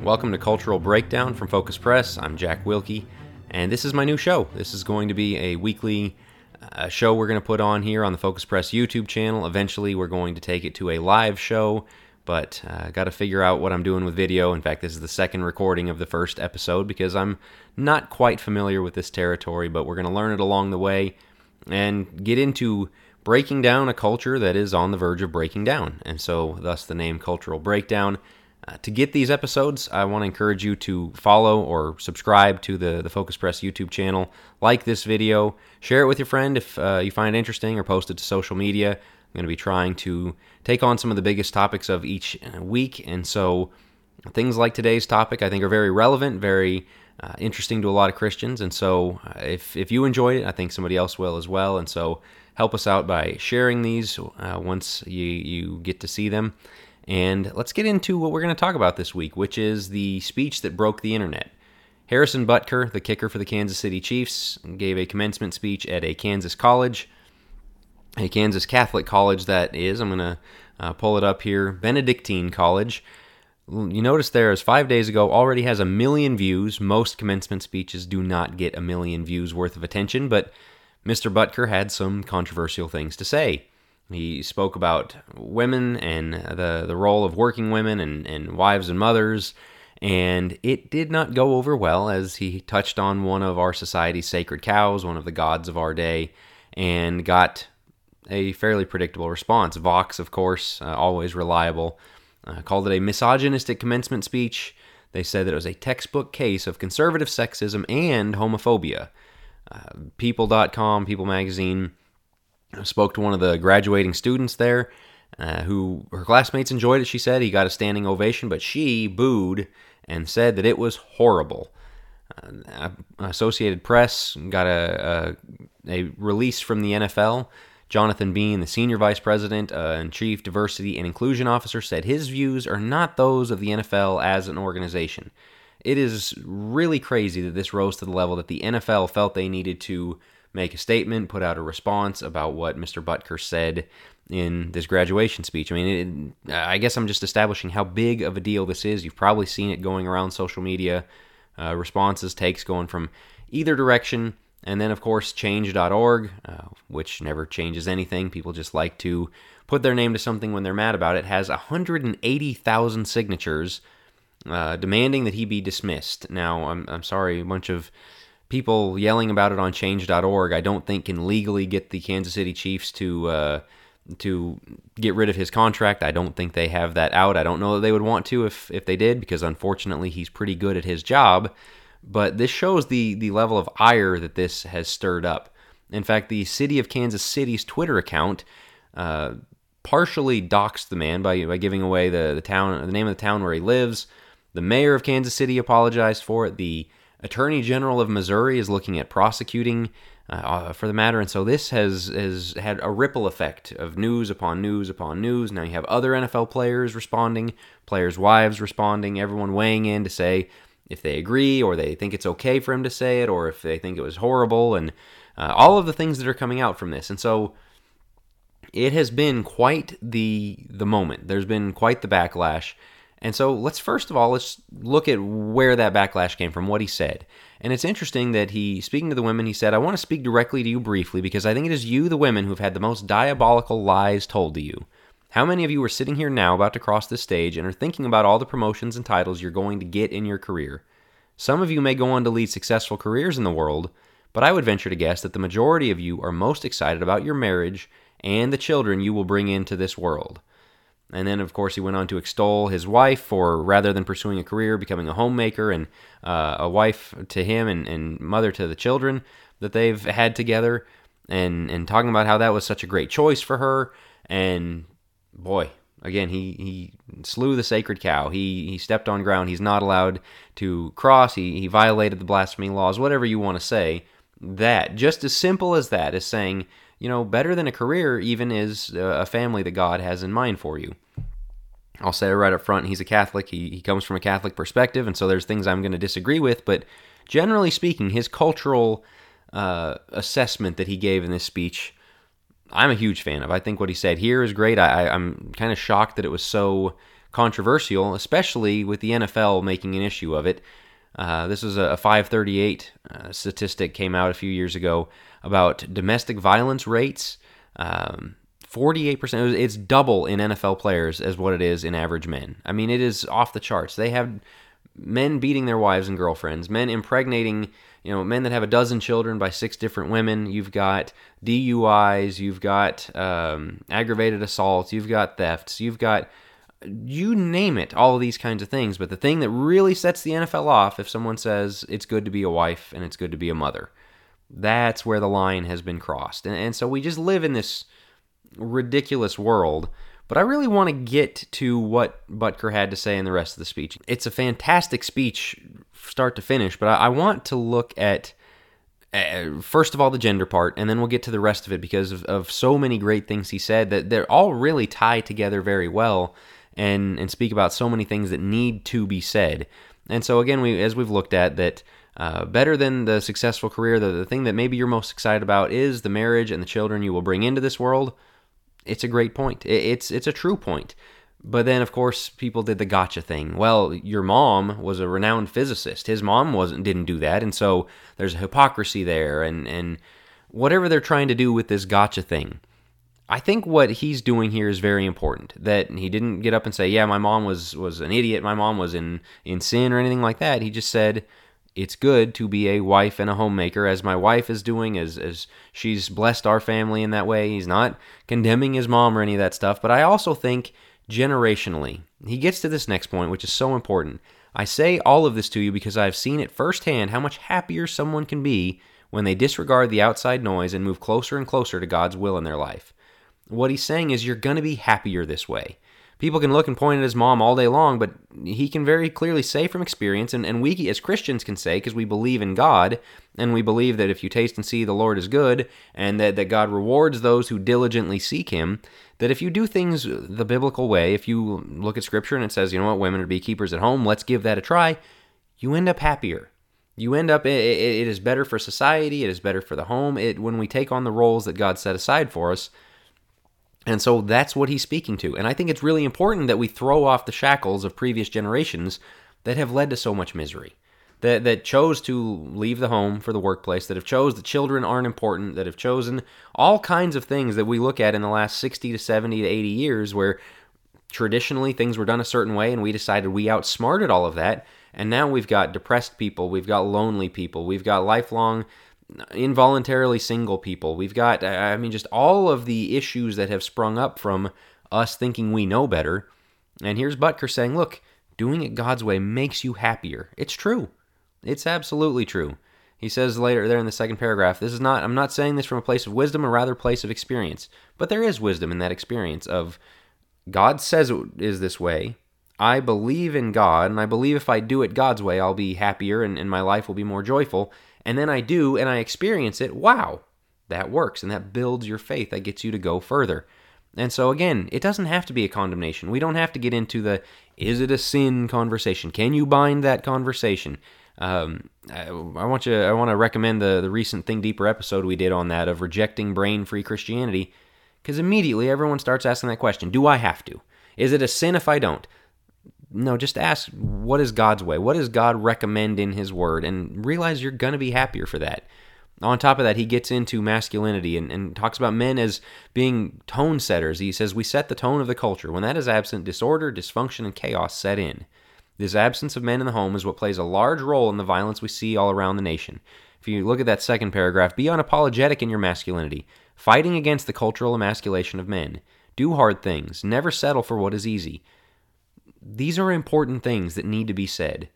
Welcome to Cultural Breakdown from Focus Press. I'm Jack Wilkie, and this is my new show. This is going to be a weekly show we're going to put on here on the Focus Press YouTube channel. Eventually, we're going to take it to a live show, but got to figure out what I'm doing with video. In fact, this is the second recording of the first episode because I'm not quite familiar with this territory, but we're going to learn it along the way and get into breaking down a culture that is on the verge of breaking down, and so thus the name Cultural Breakdown. To get these episodes, I want to encourage you to follow or subscribe to the Focus Press YouTube channel, like this video, share it with your friend if you find it interesting, or post it to social media. I'm going to be trying to take on some of the biggest topics of each week, and so things like today's topic I think are very relevant, very interesting to a lot of Christians, and so if you enjoyed it, I think somebody else will as well, and so help us out by sharing these once you get to see them. And let's get into what we're going to talk about this week, which is the speech that broke the internet. Harrison Butker, the kicker for the Kansas City Chiefs, gave a commencement speech at a Kansas college, a Kansas Catholic college that is, I'm going to pull it up here, Benedictine College. You notice there, as 5 days ago, already has 1 million views. Most commencement speeches do not get 1 million views worth of attention, but Mr. Butker had some controversial things to say. He spoke about women and the role of working women and wives and mothers, and it did not go over well as he touched on one of our society's sacred cows, one of the gods of our day, and got a fairly predictable response. Vox, of course, always reliable, called it a misogynistic commencement speech. They said that it was a textbook case of conservative sexism and homophobia. People.com, People Magazine, spoke to one of the graduating students there, who her classmates enjoyed it. She said he got a standing ovation, but she booed and said that it was horrible. Associated Press got a release from the NFL. Jonathan Bean, the senior vice president and chief diversity and inclusion officer, said his views are not those of the NFL as an organization. It is really crazy that this rose to the level that the NFL felt they needed to make a statement, put out a response about what Mr. Butker said in this graduation speech. I mean, I guess I'm just establishing how big of a deal this is. You've probably seen it going around social media, responses, takes going from either direction. And then, of course, change.org, which never changes anything. People just like to put their name to something when they're mad about it, has 180,000 signatures demanding that he be dismissed. Now, I'm sorry, a bunch of people yelling about it on change.org, I don't think can legally get the Kansas City Chiefs to get rid of his contract. I don't think they have that out. I don't know that they would want to if they did, because unfortunately he's pretty good at his job. But this shows the level of ire that this has stirred up. In fact, the City of Kansas City's Twitter account partially doxed the man by giving away the name of the town where he lives. The mayor of Kansas City apologized for it. The Attorney General of Missouri is looking at prosecuting for the matter, and so this has had a ripple effect of news upon news upon news. Now you have other NFL players responding, players' wives responding, everyone weighing in to say if they agree or they think it's okay for him to say it, or if they think it was horrible, and all of the things that are coming out from this. And so it has been quite the moment. There's been quite the backlash. And so let's look at where that backlash came from, what he said. And it's interesting that speaking to the women, he said, I want to speak directly to you briefly because I think it is you, the women, who have had the most diabolical lies told to you. How many of you are sitting here now about to cross this stage and are thinking about all the promotions and titles you're going to get in your career? Some of you may go on to lead successful careers in the world, but I would venture to guess that the majority of you are most excited about your marriage and the children you will bring into this world. And then, of course, he went on to extol his wife for, rather than pursuing a career, becoming a homemaker and a wife to him and mother to the children that they've had together, and talking about how that was such a great choice for her. And boy, again, he slew the sacred cow. He stepped on ground he's not allowed to cross. He violated the blasphemy laws, whatever you want to say. That, just as simple as that, is saying, better than a career even is a family that God has in mind for you. I'll say it right up front, he's a Catholic. He comes from a Catholic perspective, and so there's things I'm going to disagree with, but generally speaking, his cultural assessment that he gave in this speech, I'm a huge fan of. I think what he said here is great. I'm kind of shocked that it was so controversial, especially with the NFL making an issue of it. This was a 538 statistic came out a few years ago about domestic violence rates. 48%. It's double in NFL players as what it is in average men. I mean, it is off the charts. They have men beating their wives and girlfriends, men impregnating, men that have a dozen children by 6 different women. You've got DUIs, you've got aggravated assaults, you've got thefts, you've got, you name it, all of these kinds of things. But the thing that really sets the NFL off, if someone says it's good to be a wife and it's good to be a mother, that's where the line has been crossed. And so we just live in this ridiculous world. But I really want to get to what Butker had to say in the rest of the speech. It's a fantastic speech, start to finish, but I want to look at, first of all, the gender part, and then we'll get to the rest of it because of so many great things he said that they're all really tied together very well and speak about so many things that need to be said. And so again, as we've looked at, that better than the successful career, the thing that maybe you're most excited about is the marriage and the children you will bring into this world. It's a great point. It's a true point. But then, of course, people did the gotcha thing. Well, your mom was a renowned physicist. His mom didn't do that, and so there's a hypocrisy there, and whatever they're trying to do with this gotcha thing. I think what he's doing here is very important. That he didn't get up and say, yeah, my mom was an idiot, my mom was in sin or anything like that. He just said, it's good to be a wife and a homemaker, as my wife is doing, as she's blessed our family in that way. He's not condemning his mom or any of that stuff, but I also think generationally, he gets to this next point, which is so important. I say all of this to you because I've seen it firsthand how much happier someone can be when they disregard the outside noise and move closer and closer to God's will in their life. What he's saying is you're going to be happier this way. People can look and point at his mom all day long, but he can very clearly say from experience, and we as Christians can say, because we believe in God, and we believe that if you taste and see the Lord is good, and that God rewards those who diligently seek Him, that if you do things the biblical way, if you look at Scripture and it says, you know what, women are beekeepers at home, let's give that a try, you end up happier. You end up, it is better for society, it is better for the home, when we take on the roles that God set aside for us. And so that's what he's speaking to. And I think it's really important that we throw off the shackles of previous generations that have led to so much misery, that chose to leave the home for the workplace, that have chose that children aren't important, that have chosen all kinds of things that we look at in the last 60 to 70 to 80 years where traditionally things were done a certain way and we decided we outsmarted all of that. And now we've got depressed people, we've got lonely people, we've got lifelong involuntarily single people. We've got, just all of the issues that have sprung up from us thinking we know better. And here's Butker saying, look, doing it God's way makes you happier. It's true. It's absolutely true. He says later there in the second paragraph, I'm not saying this from a place of wisdom, or rather a place of experience. But there is wisdom in that experience of God says it is this way. I believe in God, and I believe if I do it God's way, I'll be happier and my life will be more joyful. And then I do, and I experience it. Wow, that works, and that builds your faith. That gets you to go further. And so again, it doesn't have to be a condemnation. We don't have to get into the, is it a sin conversation? Can you bind that conversation? I want to recommend the recent Think Deeper episode we did on that of rejecting brain-free Christianity, because immediately everyone starts asking that question, do I have to? Is it a sin if I don't? No, just ask, what is God's way? What does God recommend in His Word? And realize you're going to be happier for that. On top of that, he gets into masculinity and talks about men as being tone setters. He says, we set the tone of the culture. When that is absent, disorder, dysfunction, and chaos set in. This absence of men in the home is what plays a large role in the violence we see all around the nation. If you look at that second paragraph, be unapologetic in your masculinity, fighting against the cultural emasculation of men. Do hard things. Never settle for what is easy. These are important things that need to be said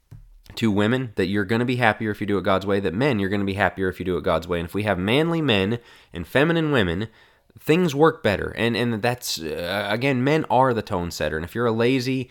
to women, that you're going to be happier if you do it God's way, that men, you're going to be happier if you do it God's way. And if we have manly men and feminine women, things work better. And that's, again, men are the tone setter. And if you're a lazy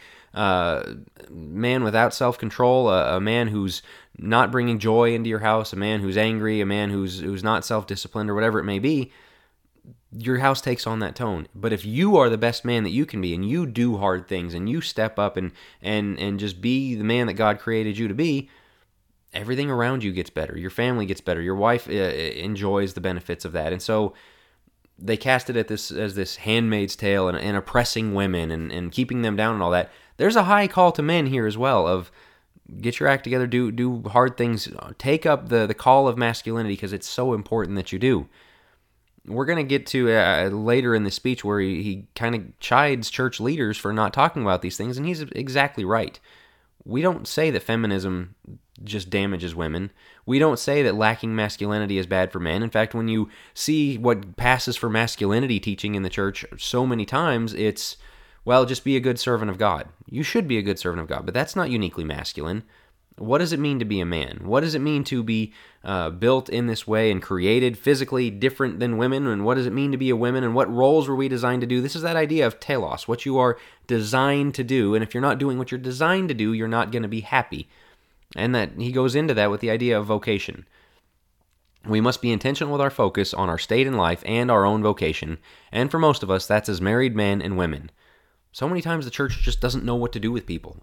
man without self-control, a man who's not bringing joy into your house, a man who's angry, a man who's not self-disciplined or whatever it may be, your house takes on that tone. But if you are the best man that you can be, and you do hard things, and you step up and just be the man that God created you to be, everything around you gets better. Your family gets better. Your wife enjoys the benefits of that. And so they cast it at this as this handmaid's tale and oppressing women and keeping them down and all that. There's a high call to men here as well of get your act together, do hard things, take up the call of masculinity because it's so important that you do. We're going to get to later in the speech where he kind of chides church leaders for not talking about these things, and he's exactly right. We don't say that feminism just damages women. We don't say that lacking masculinity is bad for men. In fact, when you see what passes for masculinity teaching in the church so many times, it's, well, just be a good servant of God. You should be a good servant of God, but that's not uniquely masculine. What does it mean to be a man? What does it mean to be built in this way and created physically different than women? And what does it mean to be a woman? And what roles were we designed to do? This is that idea of telos, what you are designed to do. And if you're not doing what you're designed to do, you're not going to be happy. And that he goes into that with the idea of vocation. We must be intentional with our focus on our state in life and our own vocation. And for most of us, that's as married men and women. So many times the church just doesn't know what to do with people.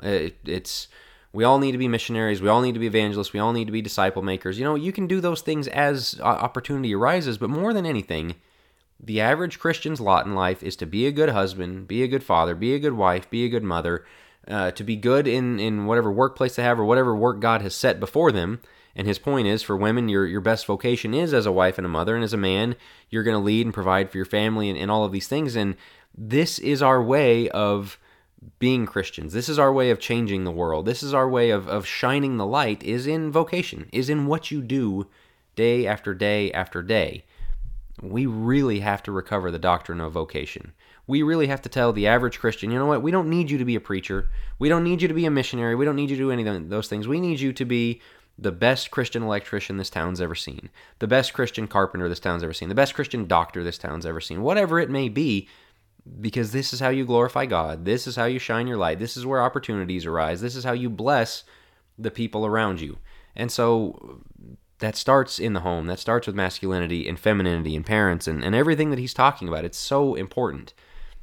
We all need to be missionaries. We all need to be evangelists. We all need to be disciple makers. You can do those things as opportunity arises, but more than anything, the average Christian's lot in life is to be a good husband, be a good father, be a good wife, be a good mother, to be good in whatever workplace they have or whatever work God has set before them. And his point is, for women, your best vocation is as a wife and a mother, and as a man, you're going to lead and provide for your family and all of these things. And this is our way of being Christians. This is our way of changing the world. This is our way of shining the light, is in vocation, is in what you do day after day after day. We really have to recover the doctrine of vocation. We really have to tell the average Christian, you know what, we don't need you to be a preacher. We don't need you to be a missionary. We don't need you to do any of those things. We need you to be the best Christian electrician this town's ever seen, the best Christian carpenter this town's ever seen, the best Christian doctor this town's ever seen, whatever it may be. Because this is how you glorify God. This is how you shine your light. This is where opportunities arise. This is how you bless the people around you. And so that starts in the home. That starts with masculinity and femininity and parents and everything that he's talking about. It's so important.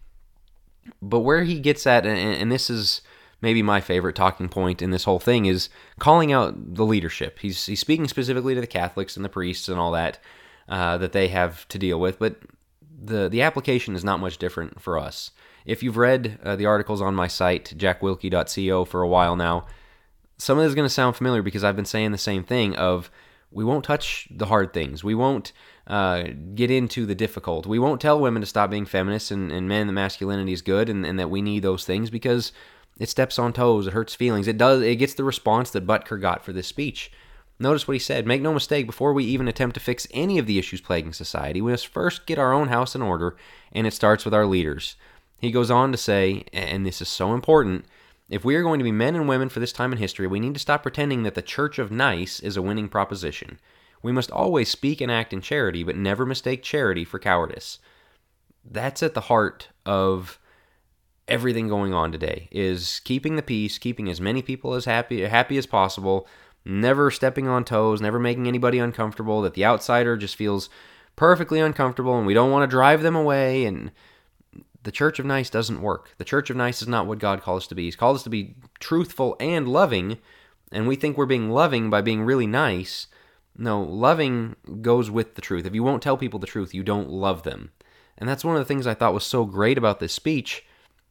But where he gets at, and this is maybe my favorite talking point in this whole thing, is calling out the leadership. He's speaking specifically to the Catholics and the priests and all that that they have to deal with. But the application is not much different for us. If you've read the articles on my site, jackwilkie.co, for a while now, some of this is going to sound familiar because I've been saying the same thing of we won't touch the hard things. We won't get into the difficult. We won't tell women to stop being feminists and men that masculinity is good and that we need those things because it steps on toes. It hurts feelings. It gets the response that Butker got for this speech. Notice what he said. Make no mistake, before we even attempt to fix any of the issues plaguing society, we must first get our own house in order, and it starts with our leaders. He goes on to say, and this is so important, if we are going to be men and women for this time in history, we need to stop pretending that the Church of Nice is a winning proposition. We must always speak and act in charity, but never mistake charity for cowardice. That's at the heart of everything going on today, is keeping the peace, keeping as many people as happy as possible, never stepping on toes, never making anybody uncomfortable, that the outsider just feels perfectly uncomfortable and we don't want to drive them away. And the Church of Nice doesn't work. The Church of Nice is not what God called us to be. He's called us to be truthful and loving, and we think we're being loving by being really nice. No, loving goes with the truth. If you won't tell people the truth, you don't love them. And that's one of the things I thought was so great about this speech.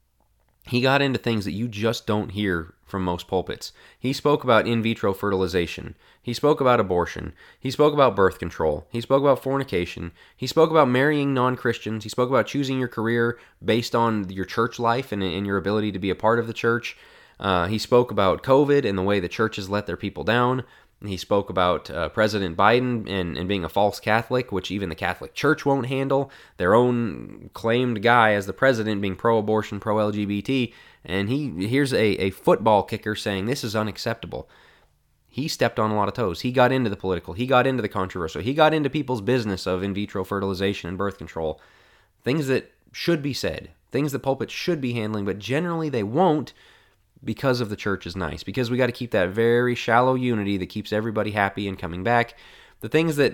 He got into things that you just don't hear from most pulpits. He spoke about in vitro fertilization. He spoke about abortion. He spoke about birth control. He spoke about fornication. He spoke about marrying non-Christians. He spoke about choosing your career based on your church life and your ability to be a part of the church. He spoke about COVID and the way the churches let their people down. He spoke about President Biden and being a false Catholic, which even the Catholic Church won't handle. Their own claimed guy as the president being pro-abortion, pro-LGBT. And here's a football kicker saying this is unacceptable. He stepped on a lot of toes. He got into the political. He got into the controversial. He got into people's business of in vitro fertilization and birth control. Things that should be said. Things that pulpits should be handling, but generally they won't, because of the Church is nice, because we got to keep that very shallow unity that keeps everybody happy and coming back. The things that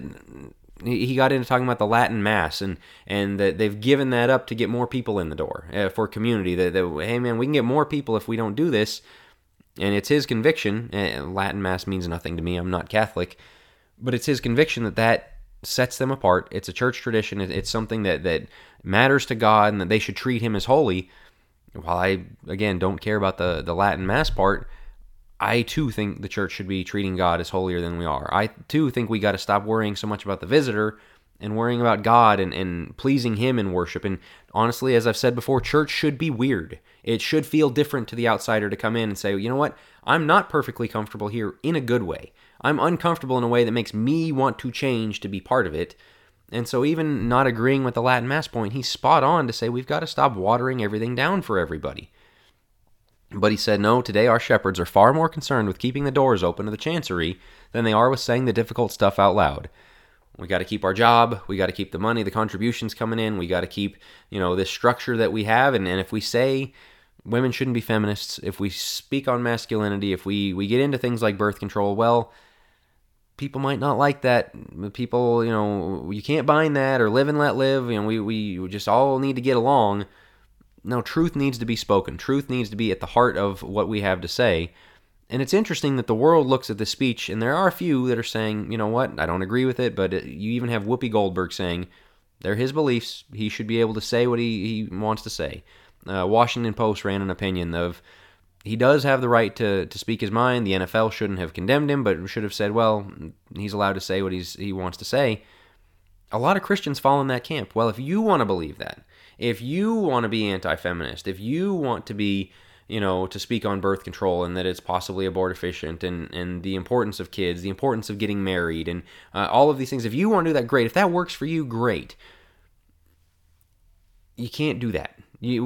he got into talking about the Latin Mass and that they've given that up to get more people in the door for community. That hey man, we can get more people if we don't do this, and it's his conviction. Latin Mass means nothing to me. I'm not Catholic, but it's his conviction that sets them apart. It's a church tradition. It's something that matters to God and that they should treat him as holy. While I, again, don't care about the Latin Mass part, I too think the church should be treating God as holier than we are. I too think we got to stop worrying so much about the visitor and worrying about God and pleasing him in worship. And honestly, as I've said before, church should be weird. It should feel different to the outsider to come in and say, you know what, I'm not perfectly comfortable here in a good way. I'm uncomfortable in a way that makes me want to change to be part of it. And so even not agreeing with the Latin Mass point, he's spot on to say we've got to stop watering everything down for everybody. But he said, no, today our shepherds are far more concerned with keeping the doors open to the chancery than they are with saying the difficult stuff out loud. We got to keep our job. We got to keep the money, the contributions coming in. We got to keep, this structure that we have. And if we say women shouldn't be feminists, if we speak on masculinity, if we get into things like birth control, well, people might not like that. People, you can't bind that, or live and let live. We just all need to get along. No, truth needs to be spoken. Truth needs to be at the heart of what we have to say. And it's interesting that the world looks at this speech, and there are a few that are saying, you know what, I don't agree with it, but you even have Whoopi Goldberg saying they're his beliefs. He should be able to say what he wants to say. Washington Post ran an opinion of he does have the right to speak his mind. The NFL shouldn't have condemned him, but should have said, well, he's allowed to say what he wants to say. A lot of Christians fall in that camp. Well, if you want to believe that, if you want to be anti-feminist, if you want to be, to speak on birth control and that it's possibly abortifacient and the importance of kids, the importance of getting married, and all of these things, if you want to do that, great. If that works for you, great. You can't do that.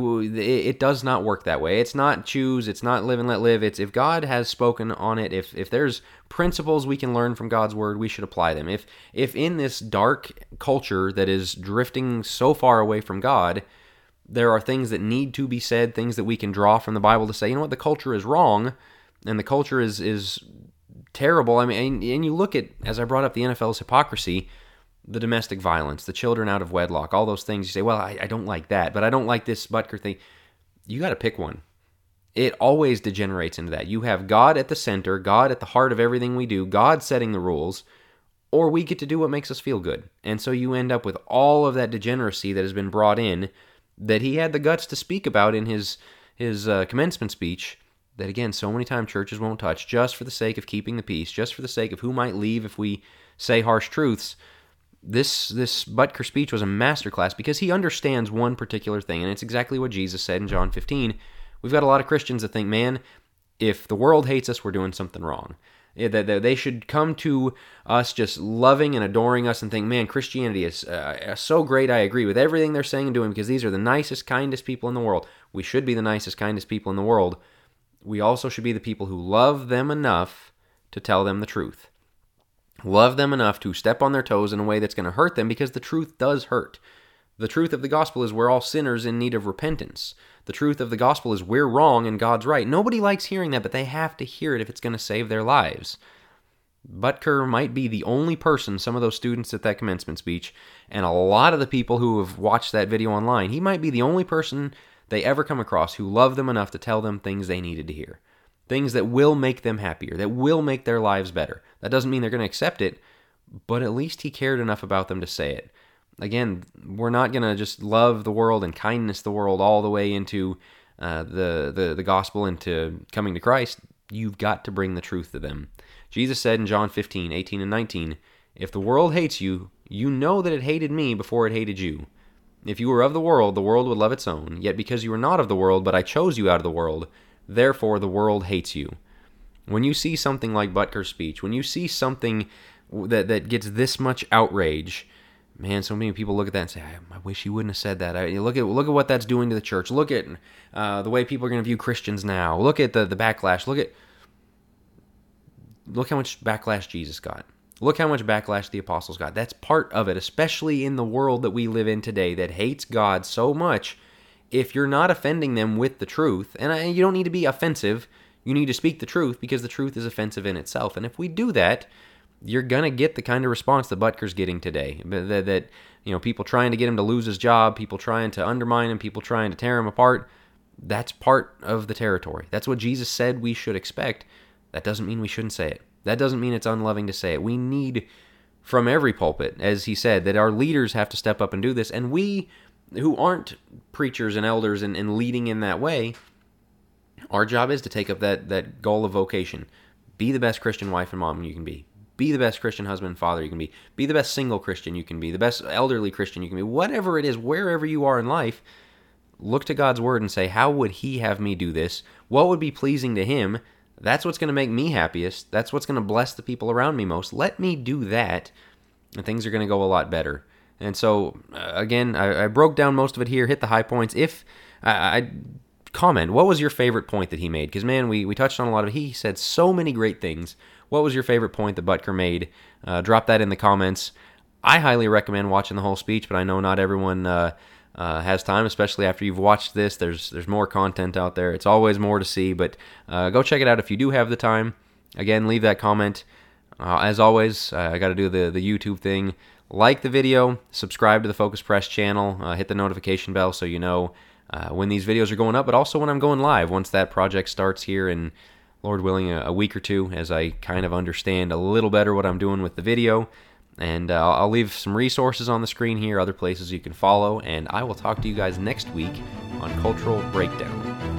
It does not work that way. It's not choose. It's not live and let live. It's if God has spoken on it, if there's principles we can learn from God's word, we should apply them. If in this dark culture that is drifting so far away from God, there are things that need to be said, things that we can draw from the Bible to say, you know what, the culture is wrong, and the culture is terrible. I mean, and you look at, as I brought up, the NFL's hypocrisy, the domestic violence, the children out of wedlock, all those things. You say, well, I don't like that, but I don't like this Butker thing. You got to pick one. It always degenerates into that. You have God at the center, God at the heart of everything we do, God setting the rules, or we get to do what makes us feel good. And so you end up with all of that degeneracy that has been brought in that he had the guts to speak about in his commencement speech that, again, so many times churches won't touch just for the sake of keeping the peace, just for the sake of who might leave if we say harsh truths. This Butker speech was a masterclass because he understands one particular thing, and it's exactly what Jesus said in John 15. We've got a lot of Christians that think, man, if the world hates us, we're doing something wrong. That they should come to us just loving and adoring us and think, man, Christianity is so great. I agree with everything they're saying and doing because these are the nicest, kindest people in the world. We should be the nicest, kindest people in the world. We also should be the people who love them enough to tell them the truth. Love them enough to step on their toes in a way that's going to hurt them because the truth does hurt. The truth of the gospel is we're all sinners in need of repentance. The truth of the gospel is we're wrong and God's right. Nobody likes hearing that, but they have to hear it if it's going to save their lives. Butker might be the only person, some of those students at that commencement speech, and a lot of the people who have watched that video online, he might be the only person they ever come across who loved them enough to tell them things they needed to hear. Things that will make them happier, that will make their lives better. That doesn't mean they're going to accept it, but at least he cared enough about them to say it. Again, we're not going to just love the world and kindness the world all the way into the gospel, into coming to Christ. You've got to bring the truth to them. Jesus said in John 15, 18 and 19, if the world hates you, you know that it hated me before it hated you. If you were of the world would love its own. Yet because you are not of the world, but I chose you out of the world, therefore the world hates you. When you see something like Butker's speech, when you see something that gets this much outrage, man, so many people look at that and say, I wish he wouldn't have said that. Look at what that's doing to the church. Look at the way people are going to view Christians now. Look at the backlash. Look how much backlash Jesus got. Look how much backlash the apostles got. That's part of it, especially in the world that we live in today that hates God so much. If you're not offending them with the truth, and you don't need to be offensive, you need to speak the truth because the truth is offensive in itself. And if we do that, you're going to get the kind of response that Butker's getting today. That people trying to get him to lose his job, people trying to undermine him, people trying to tear him apart. That's part of the territory. That's what Jesus said we should expect. That doesn't mean we shouldn't say it. That doesn't mean it's unloving to say it. We need from every pulpit, as he said, that our leaders have to step up and do this. And we, who aren't preachers and elders and leading in that way, our job is to take up that goal of vocation. Be the best Christian wife and mom you can be. Be the best Christian husband and father you can be. Be the best single Christian you can be. The best elderly Christian you can be. Whatever it is, wherever you are in life, look to God's word and say, how would he have me do this? What would be pleasing to him? That's what's going to make me happiest. That's what's going to bless the people around me most. Let me do that, and things are going to go a lot better. And so, again, I broke down most of it here, hit the high points. If I comment, what was your favorite point that he made? Because, man, we touched on a lot of it. He said so many great things. What was your favorite point that Butker made? Drop that in the comments. I highly recommend watching the whole speech, but I know not everyone has time, especially after you've watched this. There's more content out there. It's always more to see, but go check it out if you do have the time. Again, leave that comment. As always, I got to do the YouTube thing. Like the video, subscribe to the Focus Press channel, hit the notification bell so you know when these videos are going up, but also when I'm going live once that project starts here in, Lord willing, a week or two, as I kind of understand a little better what I'm doing with the video. And I'll leave some resources on the screen here, other places you can follow, and I will talk to you guys next week on Cultural Breakdown.